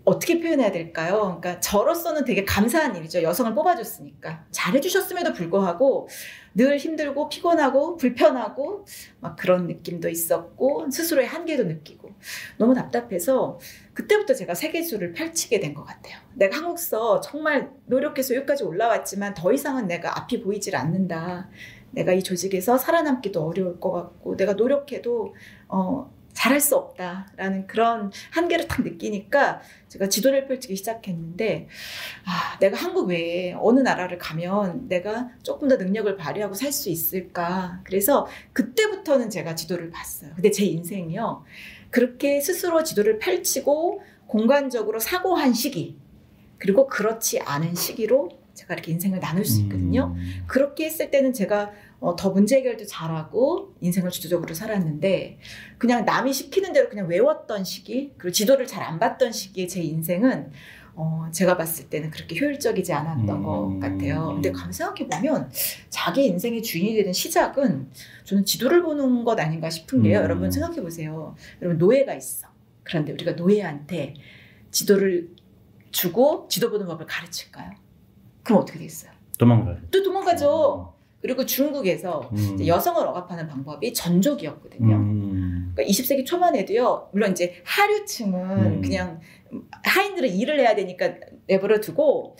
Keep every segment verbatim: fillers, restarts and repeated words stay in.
어떻게 표현해야 될까요? 그러니까 저로서는 되게 감사한 일이죠. 여성을 뽑아줬으니까. 잘해주셨음에도 불구하고 늘 힘들고 피곤하고 불편하고 막 그런 느낌도 있었고 스스로의 한계도 느끼고 너무 답답해서 그때부터 제가 세계주를 펼치게 된 것 같아요. 내가 한국서 정말 노력해서 여기까지 올라왔지만 더 이상은 내가 앞이 보이질 않는다. 내가 이 조직에서 살아남기도 어려울 것 같고 내가 노력해도 어, 잘할 수 없다라는 그런 한계를 딱 느끼니까 제가 지도를 펼치기 시작했는데 아, 내가 한국 외에 어느 나라를 가면 내가 조금 더 능력을 발휘하고 살 수 있을까. 그래서 그때부터는 제가 지도를 봤어요. 근데 제 인생이요. 그렇게 스스로 지도를 펼치고 공간적으로 사고한 시기 그리고 그렇지 않은 시기로 제가 이렇게 인생을 나눌 수 있거든요. 음. 그렇게 했을 때는 제가 어, 더 문제 해결도 잘하고 인생을 주도적으로 살았는데 그냥 남이 시키는 대로 그냥 외웠던 시기 그리고 지도를 잘 안 봤던 시기에 제 인생은 어, 제가 봤을 때는 그렇게 효율적이지 않았던 음. 것 같아요. 근데 가만 생각해보면 자기 인생의 주인이 되는 시작은 저는 지도를 보는 것 아닌가 싶은 게요. 음. 여러분 생각해보세요. 여러분 노예가 있어. 그런데 우리가 노예한테 지도를 주고 지도 보는 법을 가르칠까요? 그럼 어떻게 되겠어요? 도망가요. 또 도망가죠. 그리고 중국에서 음. 여성을 억압하는 방법이 전족이었거든요. 음. 그러니까 이십 세기 초반에도요. 물론 이제 하류층은 음. 그냥 하인들은 일을 해야 되니까 내버려 두고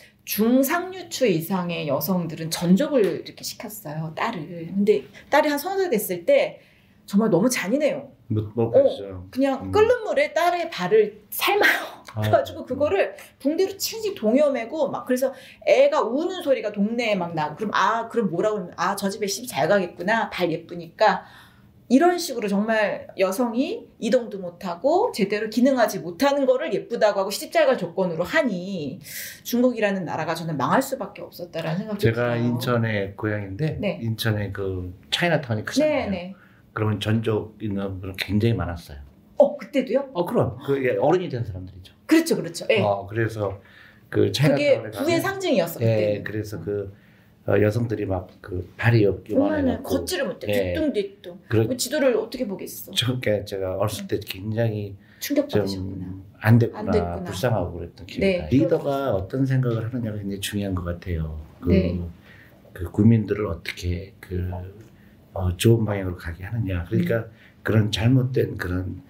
중상류추 이상의 여성들은 전족을 이렇게 시켰어요. 딸을. 근데 딸이 한 서너 살 됐을 때 정말 너무 잔인해요. 못 먹겠죠. 어, 그냥 음. 끓는 물에 딸의 발을 삶아요. 아. 그래가지고 그거를 붕대로 칠씩 동여매고 막 그래서 애가 우는 소리가 동네에 막 나고 그럼 아 그럼 뭐라고 그러면 아 저 집에 시집 잘 가겠구나 발 예쁘니까 이런 식으로 정말 여성이 이동도 못하고 제대로 기능하지 못하는 거를 예쁘다고 하고 시집 잘 갈 조건으로 하니 중국이라는 나라가 저는 망할 수밖에 없었다라는 생각이 들어요. 제가 인천의 고향인데 네. 인천의 그 차이나타운이 크잖아요. 네, 네. 그러면 전족 있는 분은 굉장히 많았어요. 어 그때도요? 어 그럼 그 어른이 된 사람들이죠. 그렇죠, 그렇죠. 네. 어 그래서 그 차이나타운에 그게 부의 상징이었어. 그때. 네, 그래서 그 어, 여성들이 막 그 발이 요만해 걷지를 못해. 네. 뒤뚱뒤뚱. 그러, 지도를 어떻게 보겠어? 저게 제가 어렸을 때 굉장히 충격받으셨구나. 안 됐구나, 됐구나, 불쌍하고 그랬던 기억이 나요. 네. 리더가 어떤 생각을 하느냐가 굉장히 중요한 것 같아요. 그, 네. 그 국민들을 어떻게 그 어, 좋은 방향으로 가게 하느냐. 그러니까 음. 그런 잘못된 그런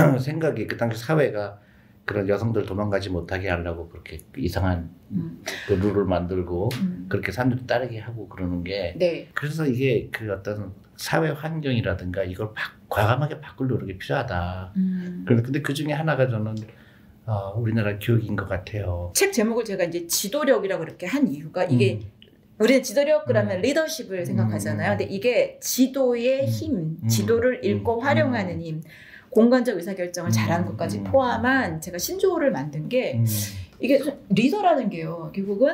생각이 그 당시 사회가 그런 여성들 도망가지 못하게 하려고 그렇게 이상한 음. 그 룰을 만들고 음. 그렇게 사람들이 따르게 하고 그러는 게 네. 그래서 이게 그 어떤 사회 환경이라든가 이걸 바, 과감하게 바꿀 노력이 필요하다. 음. 근데 그 중에 하나가 저는 어, 우리나라 교육인 것 같아요. 책 제목을 제가 이제 지도력이라고 이렇게 한 이유가 이게 음. 우리는 지도력 그러면 음. 리더십을 생각하잖아요. 음. 근데 이게 지도의 힘, 음. 지도를 읽고 음. 활용하는 힘, 공간적 의사결정을 잘하는 음. 것까지 포함한 제가 신조어를 만든 게 음. 이게 리더라는 게요. 결국은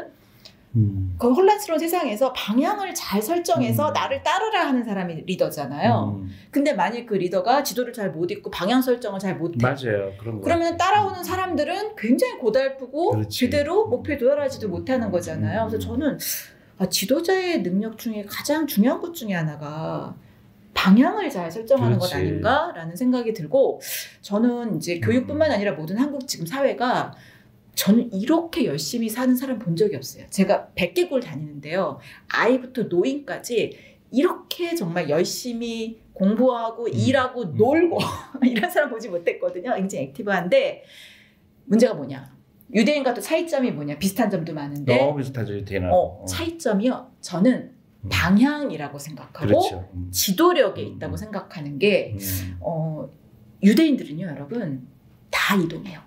음. 그 혼란스러운 세상에서 방향을 잘 설정해서 음. 나를 따르라 하는 사람이 리더잖아요. 음. 근데 만약 그 리더가 지도를 잘 못 읽고 방향 설정을 잘 못해. 맞아요. 그런 그러면 따라오는 사람들은 굉장히 고달프고 그렇지. 제대로 목표에 도달하지도 못하는 거잖아요. 음. 그래서 저는 아, 지도자의 능력 중에 가장 중요한 것 중에 하나가 방향을 잘 설정하는 그렇지. 것 아닌가라는 생각이 들고 저는 이제 교육뿐만 아니라 모든 한국 지금 사회가 저는 이렇게 열심히 사는 사람 본 적이 없어요. 제가 백 개국을 다니는데요. 아이부터 노인까지 이렇게 정말 열심히 공부하고 음. 일하고 음. 놀고 이런 사람 보지 못했거든요. 굉장히 액티브한데 문제가 뭐냐. 유대인과 또 차이점이 뭐냐. 비슷한 점도 많은데 너무 비슷하죠. 유대인하고. 어, 차이점이요. 저는 음. 방향이라고 생각하고 그렇죠. 음. 지도력에 있다고 음. 생각하는 게 음. 어, 유대인들은요. 여러분 다 이동해요.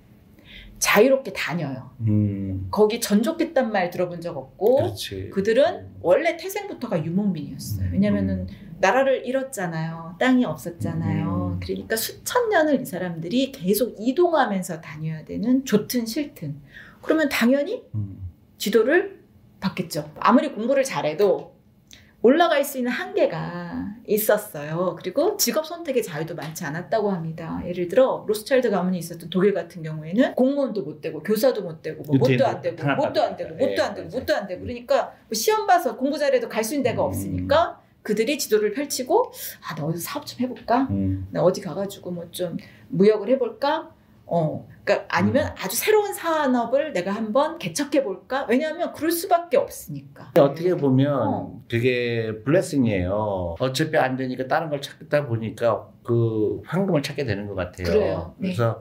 자유롭게 다녀요. 음. 거기 전족했단 말 들어본 적 없고 그렇지. 그들은 원래 태생부터가 유목민이었어요. 왜냐면은 음. 나라를 잃었잖아요. 땅이 없었잖아요. 음. 그러니까 수천 년을 이 사람들이 계속 이동하면서 다녀야 되는 좋든 싫든 그러면 당연히 음. 지도를 받겠죠. 아무리 공부를 잘해도 올라갈 수 있는 한계가 있었어요. 그리고 직업 선택의 자유도 많지 않았다고 합니다. 예를 들어 로스차일드 가문이 있었던 독일 같은 경우에는 공무원도 못 되고 교사도 못 되고 뭐 못도 안 되고 못도 안 되고 못도 안 되고 못도 안 되고 그러니까 뭐 시험 봐서 공부 잘해도 갈 수 있는 데가 없으니까 그들이 지도를 펼치고 아, 나 어디서 사업 좀 해볼까? 음. 나 어디 가가지고 뭐 좀 무역을 해볼까? 어, 그러니까 아니면 음. 아주 새로운 산업을 내가 한번 개척해 볼까? 왜냐하면 그럴 수밖에 없으니까. 어떻게 보면 어. 그게 블레싱이에요. 어차피 안 되니까 다른 걸 찾다 보니까 그 황금을 찾게 되는 것 같아요. 그래요. 네. 그래서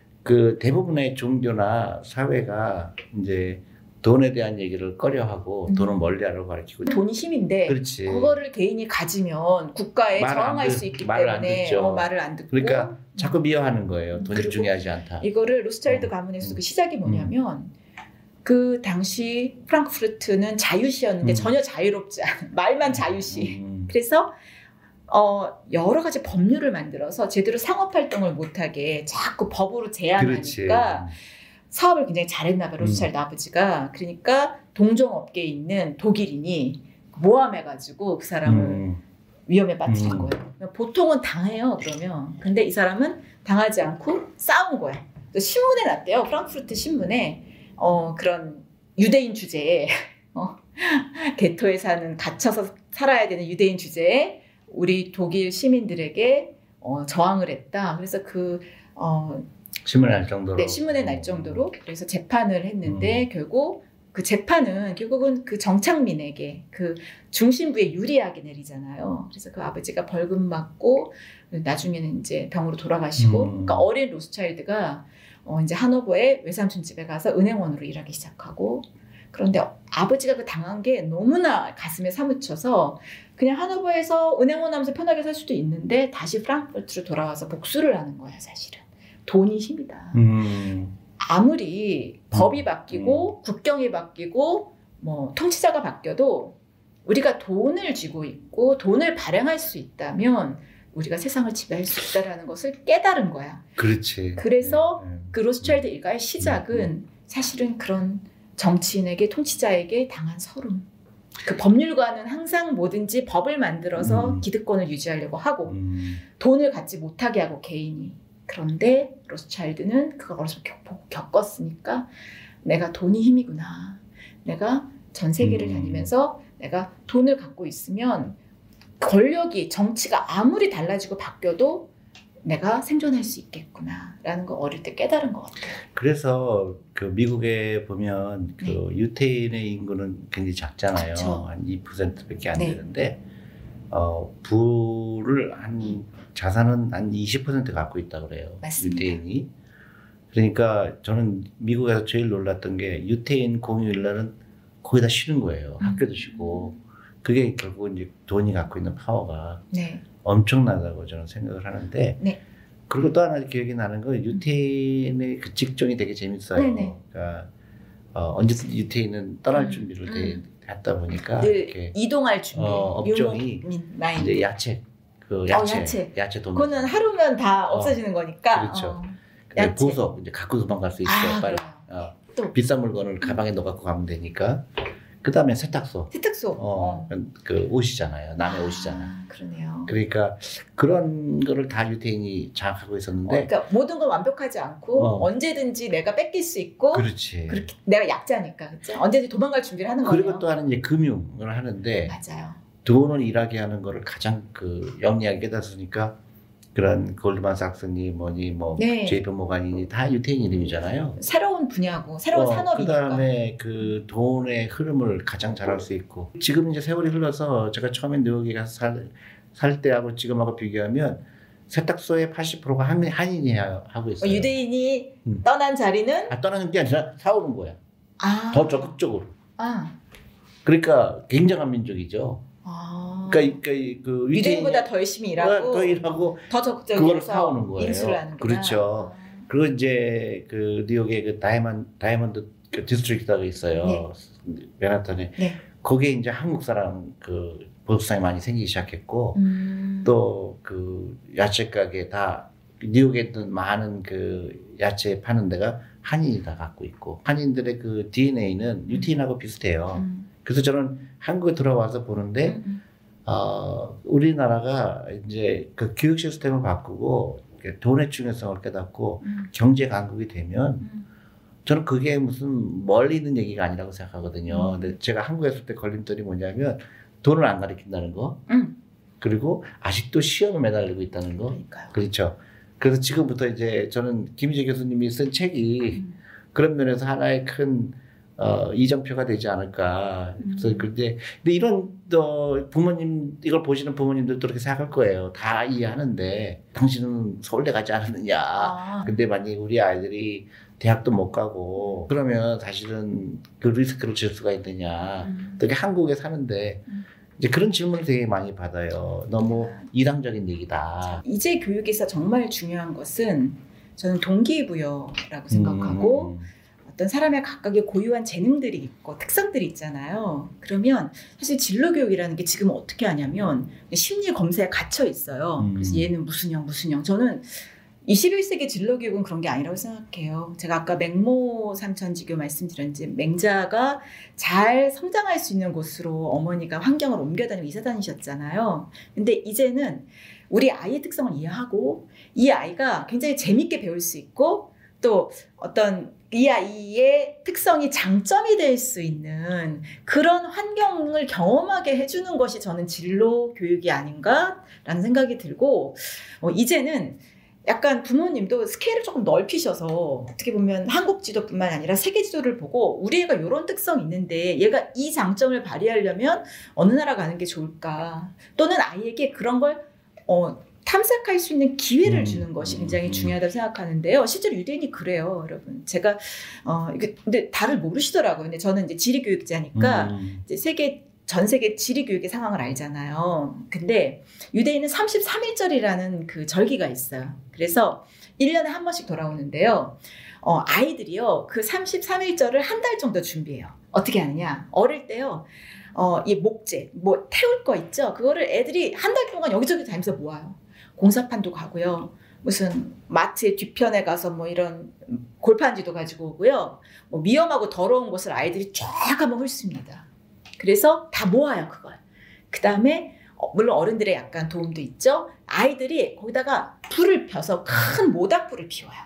그 대부분의 종교나 사회가 이제 돈에 대한 얘기를 꺼려하고 음. 돈을 멀리하라고 가르치고. 돈이 힘인데 그렇지. 그거를 개인이 가지면 국가에 말을 안 저항할 듣- 수 있기 말을 안 때문에 듣죠. 어, 말을 안 듣고 그러니까 자꾸 미워하는 거예요. 돈이 그리고 중요하지 않다. 이거를 로스차일드 음. 가문에서도 음. 그 시작이 뭐냐면 그 당시 프랑크푸르트는 자유시였는데 음. 전혀 자유롭지 않은 말만 자유시. 음. 그래서 어, 여러 가지 법률을 만들어서 제대로 상업활동을 못하게 자꾸 법으로 제한하니까 그렇지. 사업을 굉장히 잘했나 봐요. 로스차일드 음. 아버지가. 그러니까 동종업계에 있는 독일인이 모함해가지고 그 사람을 음. 위험에 빠뜨린 음. 거예요. 보통은 당해요. 그러면. 근데 이 사람은 당하지 않고 싸운 거야. 또 신문에 났대요. 프랑크푸르트 신문에 어, 그런 유대인 주제에 어, 게토에 사는 갇혀서 살아야 되는 유대인 주제에 우리 독일 시민들에게 어, 저항을 했다. 그래서 그 어, 신문에 날 정도로. 네, 신문에 날 정도로 그래서 재판을 했는데 음. 결국 그 재판은 결국은 그 정착민에게 그 중심부에 유리하게 내리잖아요. 그래서 그 아버지가 벌금 맞고 나중에는 이제 병으로 돌아가시고 음. 그러니까 어린 로스차일드가 어 이제 하노버의 외삼촌 집에 가서 은행원으로 일하기 시작하고 그런데 아버지가 그 당한 게 너무나 가슴에 사무쳐서 그냥 하노버에서 은행원 하면서 편하게 살 수도 있는데 다시 프랑크푸르트로 돌아와서 복수를 하는 거야 사실은. 돈이 힘이다. 음. 아무리 법이 음. 바뀌고 국경이 바뀌고 뭐 통치자가 바뀌어도 우리가 돈을 쥐고 있고 돈을 발행할 수 있다면 우리가 세상을 지배할 수 있다는 것을 깨달은 거야. 그렇지. 그래서 네, 네. 그 로스차일드 일가의 시작은 사실은 그런 정치인에게 통치자에게 당한 서름. 그 법률가는 항상 뭐든지 법을 만들어서 음. 기득권을 유지하려고 하고 음. 돈을 갖지 못하게 하고 개인이. 그런데 로스차일드는 그걸 어려서 겪, 겪었으니까 내가 돈이 힘이구나. 내가 전 세계를 음. 다니면서 내가 돈을 갖고 있으면 권력이 정치가 아무리 달라지고 바뀌어도 내가 생존할 수 있겠구나라는 거 어릴 때 깨달은 것 같아요. 그래서 그 미국에 보면 그 네. 유태인의 인구는 굉장히 작잖아요. 작죠. 한 이 퍼센트밖에 안 네. 되는데 어, 부를 한 자산은 한 이십 퍼센트 갖고 있다고 그래요. 맞습니다. 유태인이. 그러니까 저는 미국에서 제일 놀랐던 게 유태인 공휴일날은 거의 다 쉬는 거예요. 음. 학교도 쉬고. 그게 결국 이제 돈이 갖고 있는 파워가 네. 엄청나다고 저는 생각을 하는데. 네. 그리고 또 하나 기억이 나는 건 유태인의 그 직종이 되게 재밌어요. 네네. 그러니까 어, 언제든 유태인은 떠날 음, 준비를 음. 돼, 했다 보니까 늘 이렇게 이동할 준비. 어, 업종이 유목민 마인드. 이제 야채, 그 야채, 야채. 야채 돈. 그거는 하루면 다 어, 없어지는 거니까. 그렇죠. 어. 근데 야채. 보석 이제 갖고 도망갈 수 있어. 아, 빨리. 그래요. 어, 또 비싼 물건을 가방에 넣어 갖고 가면 되니까. 그 다음에 세탁소. 세탁소. 어, 그 옷이잖아요. 남의 옷이잖아. 아, 그러네요. 그러니까 그런 거를 다 유태인이 장악하고 어, 있었는데. 그러니까 모든 건 완벽하지 않고 어. 언제든지 내가 뺏길 수 있고 그렇지. 그렇게 내가 약자니까 그렇죠? 언제든지 도망갈 준비를 하는 거예요. 그리고 또 하는 이제 금융을 하는데 맞아요. 돈을 일하게 하는 거를 가장 그 영리하게 깨닫으니까 그런 골드만삭스니 뭐니 뭐 네. 제이피 모간이니 다 유태인 이름이잖아요. 새로운 분야고 새로운 산업이니까. 그다음에 그 돈의 흐름을 가장 잘할 수 있고 지금 이제 세월이 흘러서 제가 처음에 뉴욕에 가서 살, 살 때하고 지금하고 비교하면 세탁소의 팔십 퍼센트가 한, 한인이 하고 있어요. 어, 유대인이 음. 떠난 자리는 아, 떠나는 게 아니라 사오는 거야. 아, 더 적극적으로. 아, 그러니까 굉장한 민족이죠. 아. 그러니까, 그러니까 그 유태인이 유대인보다 더 열심히 일하고 더 일하고 더 적극적으로 그거를 해서 사오는 거예요. 인수를 하는구나. 그렇죠. 그리고 이제 그 뉴욕에 그 다이먼 다이먼드 그 디스트릭트가 있어요. 맨하탄에. 네. 거기에 이제 한국 사람 그 보수상이 많이 생기기 시작했고 음. 또 그 야채 가게 다 뉴욕에 있는 많은 그 야채 파는 데가 한인이 다 갖고 있고 한인들의 그 디엔에이는 유태인하고 비슷해요. 음. 그래서 저는 한국에 들어와서 보는데 음. 어, 우리나라가 이제 그 교육 시스템을 바꾸고 돈의 중요성을 깨닫고 음. 경제 강국이 되면 음. 저는 그게 무슨 멀리 있는 얘기가 아니라고 생각하거든요. 음. 근데 제가 한국에 있을 때 걸림돌이 뭐냐면 돈을 안 가르친다는 거. 음. 그리고 아직도 시험에 매달리고 있다는 거. 그러니까요. 그렇죠. 그래서 지금부터 이제 저는 김희재 교수님이 쓴 책이 음. 그런 면에서 하나의 큰 어, 이정표가 되지 않을까. 그래서 음. 근데, 근데 이런 어, 부모님 이걸 보시는 부모님들도 그렇게 생각할 거예요. 다 이해하는데 당신은 서울대 가지 않았느냐. 아. 근데 만약에 우리 아이들이 대학도 못 가고 그러면 사실은 그 리스크를 질 수가 있느냐. 음. 특히 한국에 사는데 음. 이제 그런 질문을 되게 많이 받아요. 너무 이상적인 얘기다. 이제 교육에서 정말 중요한 것은 저는 동기부여라고 생각하고 음. 어떤 사람의 각각의 고유한 재능들이 있고 특성들이 있잖아요. 그러면 사실 진로교육이라는 게 지금 어떻게 하냐면 심리 검사에 갇혀 있어요. 음. 그래서 얘는 무슨 형 무슨 형. 저는 이십일 세기 진로교육은 그런 게 아니라고 생각해요. 제가 아까 맹모 삼천지교 말씀드렸는지 맹자가 잘 성장할 수 있는 곳으로 어머니가 환경을 옮겨다니고 이사 다니셨잖아요. 근데 이제는 우리 아이의 특성을 이해하고 이 아이가 굉장히 재밌게 배울 수 있고 또 어떤 이 아이의 특성이 장점이 될 수 있는 그런 환경을 경험하게 해주는 것이 저는 진로 교육이 아닌가라는 생각이 들고 어, 이제는 약간 부모님도 스케일을 조금 넓히셔서 어떻게 보면 한국 지도뿐만 아니라 세계 지도를 보고 우리 애가 이런 특성이 있는데 얘가 이 장점을 발휘하려면 어느 나라 가는 게 좋을까 또는 아이에게 그런 걸 어, 탐색할 수 있는 기회를 주는 것이 굉장히 중요하다고 생각하는데요. 실제로 유대인이 그래요, 여러분. 제가 어 이게 근데 다들 모르시더라고요. 근데 저는 이제 지리교육자니까 음. 이제 세계 전 세계 지리교육의 상황을 알잖아요. 근데 유대인은 삼십삼 일절이라는 그 절기가 있어요. 그래서 일 년에 한 번씩 돌아오는데요. 어, 아이들이요, 그 삼십삼 일절을 한 달 정도 준비해요. 어떻게 하느냐? 어릴 때요, 어, 이 목재, 뭐 태울 거 있죠? 그거를 애들이 한 달 동안 여기저기 다니면서 모아요. 공사판도 가고요. 무슨 마트의 뒤편에 가서 뭐 이런 골판지도 가지고 오고요. 뭐 위험하고 더러운 곳을 아이들이 쫙 한번 훑습니다. 그래서 다 모아요, 그걸. 그 다음에 어, 물론 어른들의 약간 도움도 있죠. 아이들이 거기다가 불을 펴서 큰 모닥불을 피워요.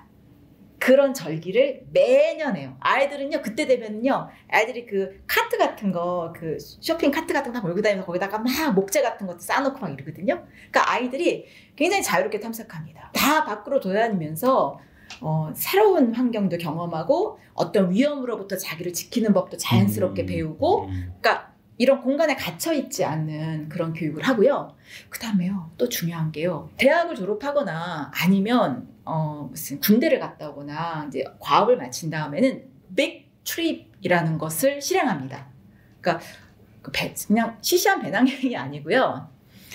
그런 절기를 매년 해요. 아이들은요, 그때 되면요, 아이들이 그 카트 같은 거, 그 쇼핑 카트 같은 거 다 몰고 다니면서 거기다가 막 목재 같은 것도 쌓아놓고 막 이러거든요. 그러니까 아이들이 굉장히 자유롭게 탐색합니다. 다 밖으로 돌아다니면서 어, 새로운 환경도 경험하고 어떤 위험으로부터 자기를 지키는 법도 자연스럽게 음, 배우고, 그러니까 이런 공간에 갇혀있지 않는 그런 교육을 하고요. 그 다음에요, 또 중요한 게요, 대학을 졸업하거나 아니면 어, 무슨 군대를 갔다 오거나 이제 과업을 마친 다음에는 빅 트립이라는 것을 실행합니다. 그러니까 그 배, 그냥 시시한 배낭여행이 아니고요.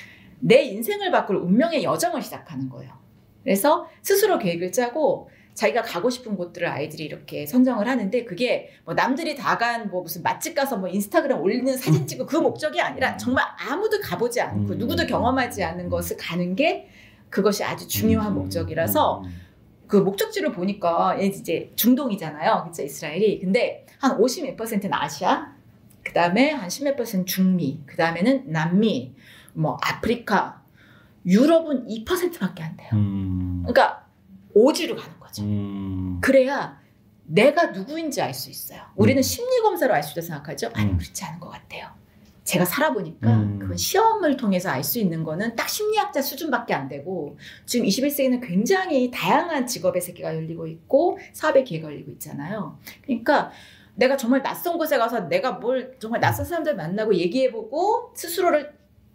내 인생을 바꿀 운명의 여정을 시작하는 거예요. 그래서 스스로 계획을 짜고 자기가 가고 싶은 곳들을 아이들이 이렇게 선정을 하는데, 그게 뭐 남들이 다 간 뭐 무슨 맛집 가서 뭐 인스타그램 올리는 사진 찍고 그 목적이 아니라 정말 아무도 가보지 않고 누구도 경험하지 않는 것을 가는 게 그것이 아주 중요한 목적이라서 그 목적지를 보니까 이제 중동이잖아요. 그렇죠? 이스라엘이. 근데 한 오십 몇 퍼센트는 아시아, 그 다음에 한 십 몇 퍼센트 중미, 그 다음에는 남미, 뭐 아프리카, 유럽은 이 퍼센트밖에 안 돼요. 음. 그러니까 오지로 가는 거죠. 음. 그래야 내가 누구인지 알 수 있어요. 우리는 음. 심리검사로 알 수 있다고 생각하죠? 아니, 음. 그렇지 않은 것 같아요. 제가 살아보니까 음. 그건 시험을 통해서 알 수 있는 거는 딱 심리학자 수준밖에 안 되고, 지금 이십일 세기는 굉장히 다양한 직업의 세계가 열리고 있고 사업의 기회가 열리고 있잖아요. 그러니까 내가 정말 낯선 곳에 가서 내가 뭘 정말 낯선 사람들 만나고 얘기해보고 스스로를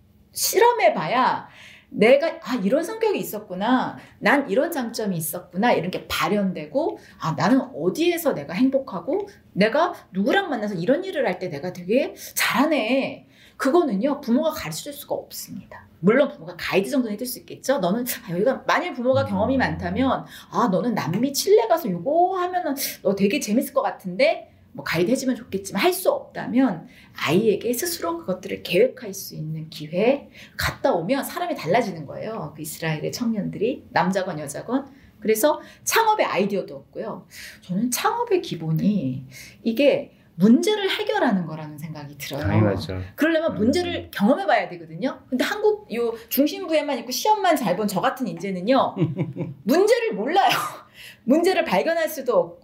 실험해봐야 내가 아 이런 성격이 있었구나, 난 이런 장점이 있었구나, 이런 게 발현되고, 아 나는 어디에서 내가 행복하고 내가 누구랑 만나서 이런 일을 할 때 내가 되게 잘하네. 그거는요, 부모가 가르쳐줄 수가 없습니다. 물론 부모가 가이드 정도는 해줄 수 있겠죠. 너는 아, 여기가 만일 부모가 경험이 많다면 아 너는 남미 칠레 가서 이거 하면은 너 되게 재밌을 것 같은데 뭐 가이드 해주면 좋겠지만, 할 수 없다면 아이에게 스스로 그것들을 계획할 수 있는 기회, 갔다 오면 사람이 달라지는 거예요. 그 이스라엘의 청년들이, 남자건 여자건. 그래서 창업의 아이디어도 없고요. 저는 창업의 기본이 이게 문제를 해결하는 거라는 생각이 들어요. 당연하죠. 그러려면 문제를 경험해 봐야 되거든요. 근데 한국 요 중심부에만 있고 시험만 잘 본 저 같은 인재는요, 문제를 몰라요. 문제를 발견할 수도 없고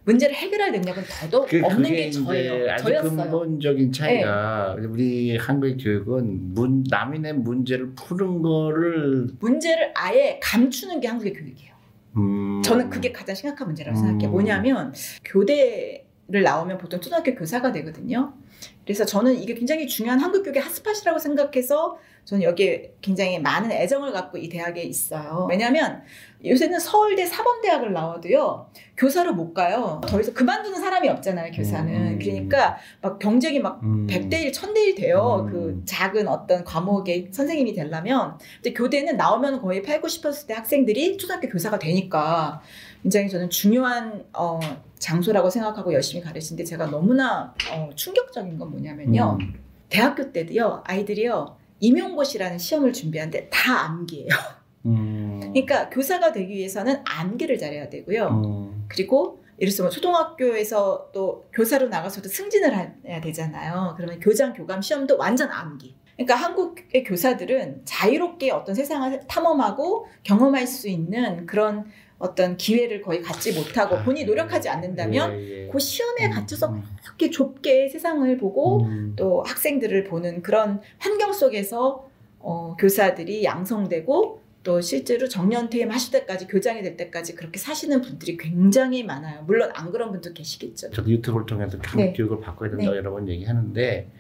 문제를 해결할 능력은 더더욱 그, 없는 그게 게 이제 저예요. 아주 저였어요. 근본적인 차이가 네. 우리 한국의 교육은 문, 남이 낸 문제를 푸는 거를 문제를 아예 감추는 게 한국의 교육이에요. 음. 저는 그게 가장 심각한 문제라고 음. 생각해요. 뭐냐면 교대를 나오면 보통 초등학교 교사가 되거든요. 그래서 저는 이게 굉장히 중요한 한국 교육의 핫스팟이라고 생각해서 저는 여기에 굉장히 많은 애정을 갖고 이 대학에 있어요. 왜냐하면 요새는 서울대 사범대학을 나와도요 교사로 못 가요. 더 이상 그만두는 사람이 없잖아요, 교사는. 음. 그러니까 막 경쟁이 막 음. 백 대 일, 천 대 일 돼요. 음. 그 작은 어떤 과목의 선생님이 되려면. 근데 교대는 나오면 거의 팔, 구십 퍼센트의 학생들이 초등학교 교사가 되니까 굉장히 저는 중요한 어, 장소라고 생각하고 열심히 가르치는데 제가 너무나 어, 충격적인 건 뭐냐면요. 음. 대학교 때도요, 아이들이요, 임용고시라는 시험을 준비하는데 다 암기예요. 음. 그러니까 교사가 되기 위해서는 암기를 잘해야 되고요. 음. 그리고 예를 들면 초등학교에서 또 교사로 나가서도 승진을 해야 되잖아요. 그러면 교장, 교감 시험도 완전 암기. 그러니까 한국의 교사들은 자유롭게 어떤 세상을 탐험하고 경험할 수 있는 그런 어떤 기회를 거의 갖지 못하고 본인이 노력하지 않는다면 예, 예. 그 시험에 음, 갇혀서 음. 그렇게 좁게 세상을 보고 음. 또 학생들을 보는 그런 환경 속에서 어, 교사들이 양성되고 또 실제로 정년퇴임 하실 때까지 교장이 될 때까지 그렇게 사시는 분들이 굉장히 많아요. 물론 안 그런 분도 계시겠죠. 저도 유튜브를 통해서 한국 네. 교육을 바꿔야 된다고 네. 여러 번 얘기하는데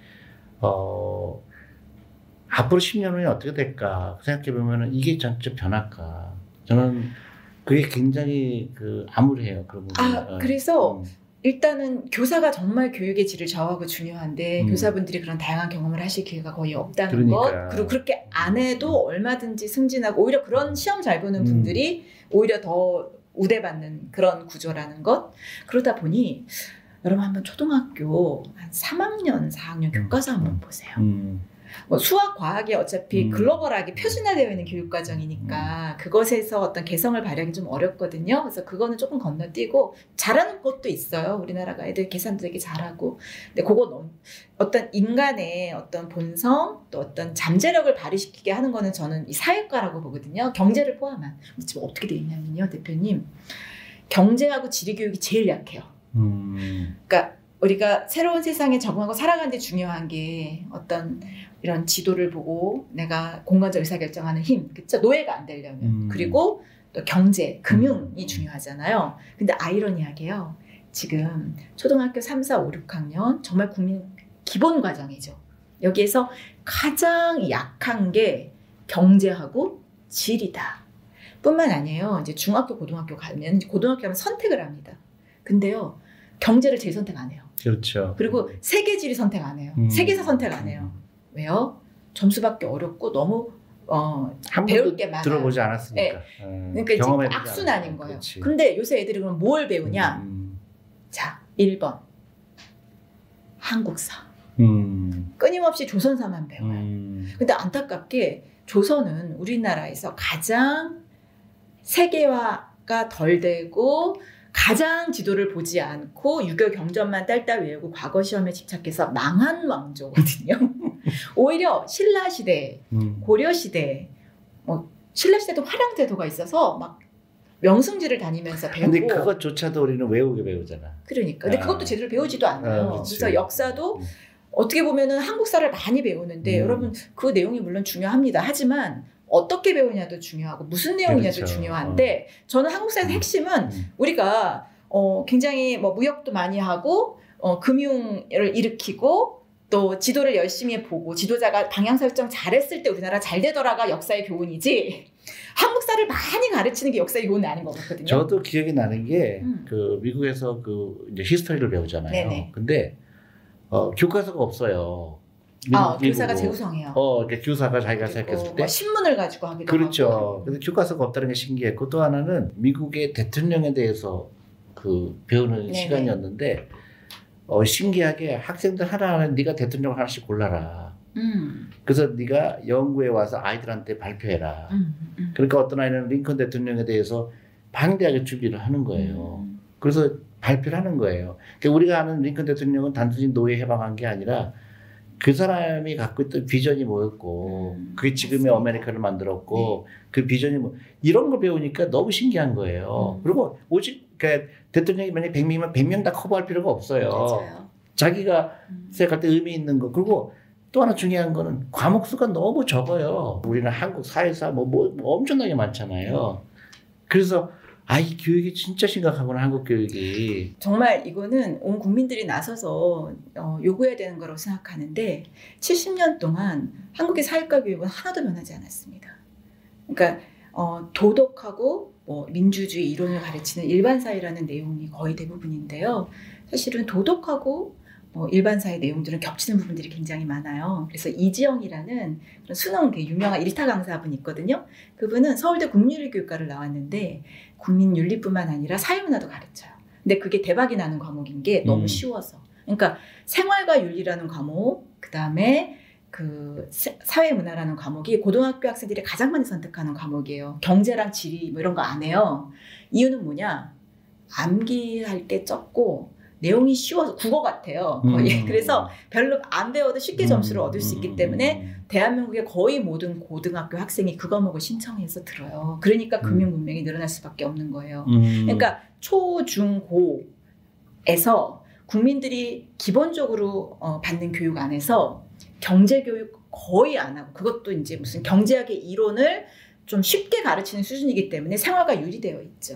어, 앞으로 십 년 후에 어떻게 될까 생각해 보면은 이게 전체 변할까 저는 그게 굉장히 그 암울해요. 그런 부분이. 아, 그래서 음. 일단은 교사가 정말 교육의 질을 좌우하고 중요한데 음. 교사분들이 그런 다양한 경험을 하실 기회가 거의 없다는 그러니까. 것. 그리고 그렇게 안 해도 얼마든지 승진하고 오히려 그런 시험 잘 보는 음. 분들이 오히려 더 우대받는 그런 구조라는 것. 그러다 보니 여러분 한번 초등학교 한 삼 학년, 사 학년 교과서 한번 보세요. 음. 뭐 수학, 과학이 어차피 음. 글로벌하게 표준화되어 있는 교육과정이니까 그것에서 어떤 개성을 발휘하기 좀 어렵거든요. 그래서 그거는 조금 건너뛰고 잘하는 것도 있어요. 우리나라가 애들 계산도 되게 잘하고. 근데 그거 너무 어떤 인간의 어떤 본성 또 어떤 잠재력을 발휘시키게 하는 거는 저는 이 사회과라고 보거든요. 경제를 포함한. 지금 어떻게 되어 있냐면요, 대표님. 경제하고 지리교육이 제일 약해요. 음. 그러니까 우리가 새로운 세상에 적응하고 살아가는 데 중요한 게 어떤 이런 지도를 보고 내가 공간적 의사결정하는 힘, 그쵸? 노예가 안 되려면. 음. 그리고 또 경제, 금융이 음. 중요하잖아요. 근데 아이러니하게요. 지금 초등학교 삼, 사, 오, 육 학년 정말 국민 기본 과정이죠. 여기에서 가장 약한 게 경제하고 지리다. 뿐만 아니에요. 이제 중학교, 고등학교 가면 고등학교 가면 선택을 합니다. 근데요. 경제를 제일 선택 안 해요. 그렇죠. 그리고 세계지리 선택 안 해요. 음. 세계사 선택 안 해요. 왜요? 점수받기 어렵고 너무 어, 한 배울 번도 게 많아요. 들어보지 않았으니까. 네. 음, 그러니까 이제 경험해보지 악순환인 않았으니까. 거예요. 그렇지. 근데 요새 애들이 그럼 뭘 배우냐? 음. 자, 일 번 한국사. 음. 끊임없이 조선사만 배워요. 음. 근데 안타깝게 조선은 우리나라에서 가장 세계화가 덜 되고 가장 지도를 보지 않고 유교 경전만 딸딸 외우고 과거 시험에 집착해서 망한 왕조거든요. 오히려 신라시대, 음. 고려시대, 뭐 신라시대도 화량제도가 있어서 막 명승지를 다니면서 배우고. 근데 그것조차도 우리는 외우게 배우잖아. 그러니까. 근데 아. 그것도 제대로 배우지도 않아요. 아, 그렇지. 그래서 역사도 음. 어떻게 보면은 한국사를 많이 배우는데 음. 여러분 그 내용이 물론 중요합니다. 하지만 어떻게 배우냐도 중요하고 무슨 내용이냐도 그렇죠. 중요한데 저는 한국사의 음. 핵심은 음. 우리가 어 굉장히 뭐 무역도 많이 하고 어 금융을 일으키고 또 지도를 열심히 보고 지도자가 방향 설정 잘했을 때 우리나라 잘 되더라가 역사의 교훈이지 한국사를 많이 가르치는 게 역사의 교훈은 아닌 것 같거든요. 저도 기억이 나는 게 음. 그 미국에서 그 이제 히스토리를 배우잖아요. 네네. 근데 어, 교과서가 없어요. 아, 미국, 교사가 미국은. 재구성해요. 어, 이렇게 교사가 자기가 생각했을 뭐 때. 신문을 가지고 하기도 그렇죠. 하고. 근데 교과서가 없다는 게 신기했고 또 하나는 미국의 대통령에 대해서 그 배우는 네네. 시간이었는데 어, 신기하게 학생들 하나하나 네가 대통령 하나씩 골라라. 음, 그래서 네가 연구에 와서 아이들한테 발표해라. 음, 음. 그러니까 어떤 아이는 링컨 대통령에 대해서 방대하게 준비를 하는 거예요. 음. 그래서 발표를 하는 거예요. 그러니까 우리가 아는 링컨 대통령은 단순히 노예 해방한 게 아니라 그 사람이 갖고 있던 비전이 뭐였고 음, 그게 지금의 맞습니다. 아메리카를 만들었고 네. 그 비전이 뭐 이런 걸 배우니까 너무 신기한 거예요. 음. 그리고 오직 그러니까 대통령이 만약에 백 명이면 백 명 다 커버할 필요가 없어요. 맞아요. 자기가 음. 생각할 때 의미 있는 거. 그리고 또 하나 중요한 거는 과목 수가 너무 적어요. 우리는 한국 사회사 뭐, 뭐, 뭐 엄청나게 많잖아요. 그래서 아, 이 교육이 진짜 심각하구나, 한국 교육이. 정말 이거는 온 국민들이 나서서 어, 요구해야 되는 거라고 생각하는데 칠십 년 동안 한국의 사회과 교육은 하나도 변하지 않았습니다. 그러니까 어, 도덕하고 뭐 민주주의 이론을 가르치는 일반사회라는 내용이 거의 대부분인데요. 사실은 도덕하고 뭐 일반사회 내용들은 겹치는 부분들이 굉장히 많아요. 그래서 이지영이라는 그런 수능 유명한 일타 강사분 있거든요. 그분은 서울대 국민윤리교육과를 나왔는데 국민윤리뿐만 아니라 사회문화도 가르쳐요. 근데 그게 대박이 나는 과목인 게 너무 음. 쉬워서. 그러니까 생활과 윤리라는 과목, 그 다음에 그 사회문화라는 과목이 고등학교 학생들이 가장 많이 선택하는 과목이에요. 경제랑 지리 뭐 이런 거 안 해요. 이유는 뭐냐? 암기할 때 적고 내용이 쉬워서 국어 같아요. 거의. 음. 그래서 별로 안 배워도 쉽게 점수를 음. 얻을 수 있기 때문에 대한민국의 거의 모든 고등학교 학생이 그 과목을 신청해서 들어요. 그러니까 음. 금융 문맹이 늘어날 수밖에 없는 거예요. 음. 그러니까 초, 중, 고에서 국민들이 기본적으로 어, 받는 교육 안에서 경제 교육 거의 안 하고 그것도 이제 무슨 경제학의 이론을 좀 쉽게 가르치는 수준이기 때문에 생활과 유리되어 있죠.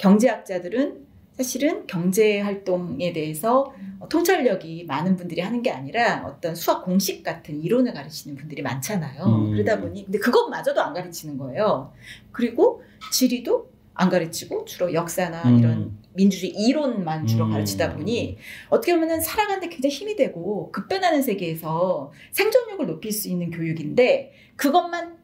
경제학자들은 사실은 경제활동에 대해서 통찰력이 많은 분들이 하는 게 아니라 어떤 수학 공식 같은 이론을 가르치는 분들이 많잖아요. 음. 그러다 보니 근데 그것마저도 안 가르치는 거예요. 그리고 지리도 안 가르치고 주로 역사나 음. 이런 민주주의 이론만 주로 음. 가르치다 보니 어떻게 보면 살아가는데 굉장히 힘이 되고 급변하는 세계에서 생존력을 높일 수 있는 교육인데 그것만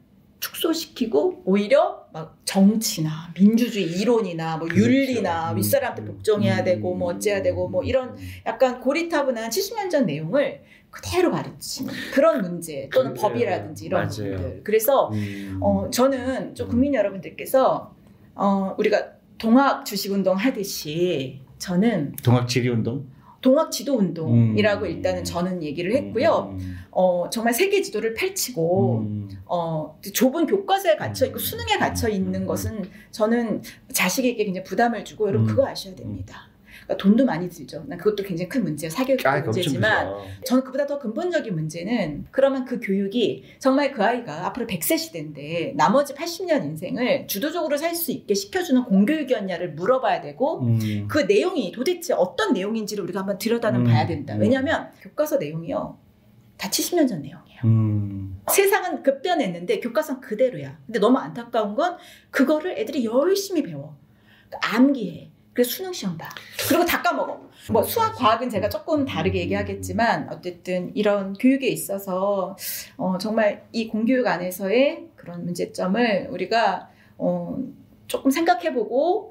축소시키고 오히려 막 정치나 민주주의 이론이나 뭐 그렇죠. 윤리나 음. 윗사람한테 복종해야 음. 되고 뭐 어째야 되고 뭐 이런 약간 고리타분한 칠십 년 전 내용을 그대로 가르치는 그런 문제 또는 그래요. 법이라든지 이런 맞아요. 부분들. 그래서 음. 어, 저는 좀 국민 여러분들께서 어, 우리가 동학 주식운동 하듯이 저는 동학 지리운동? 동학 지도운동이라고 음. 일단은 저는 얘기를 했고요. 음. 어, 정말 세계 지도를 펼치고 음. 어, 좁은 교과서에 갇혀있고 수능에 갇혀있는 것은 저는 자식에게 굉장히 부담을 주고 여러분 그거 아셔야 됩니다. 그러니까 돈도 많이 들죠. 난 그것도 굉장히 큰 문제예요. 사교육도 아, 문제지만 저는 그보다 더 근본적인 문제는 그러면 그 교육이 정말 그 아이가 앞으로 백 세 시대인데 나머지 팔십 년 인생을 주도적으로 살 수 있게 시켜주는 공교육이었냐를 물어봐야 되고 음. 그 내용이 도대체 어떤 내용인지를 우리가 한번 들여다는 음. 봐야 된다. 왜냐하면 교과서 내용이요. 다 칠십 년 전 내용이에요. 음. 세상은 급변했는데 교과서는 그대로야. 근데 너무 안타까운 건 그거를 애들이 열심히 배워. 그러니까 암기해. 그래서 수능 시험 봐. 그리고 다 까먹어. 뭐 수학, 과학은 제가 조금 다르게 얘기하겠지만 어쨌든 이런 교육에 있어서 어 정말 이 공교육 안에서의 그런 문제점을 우리가 어 조금 생각해보고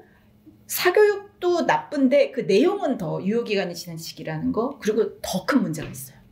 사교육도 나쁜데 그 내용은 더 유효기간이 지난 시기라는 거 그리고 더 큰 문제가 있어요.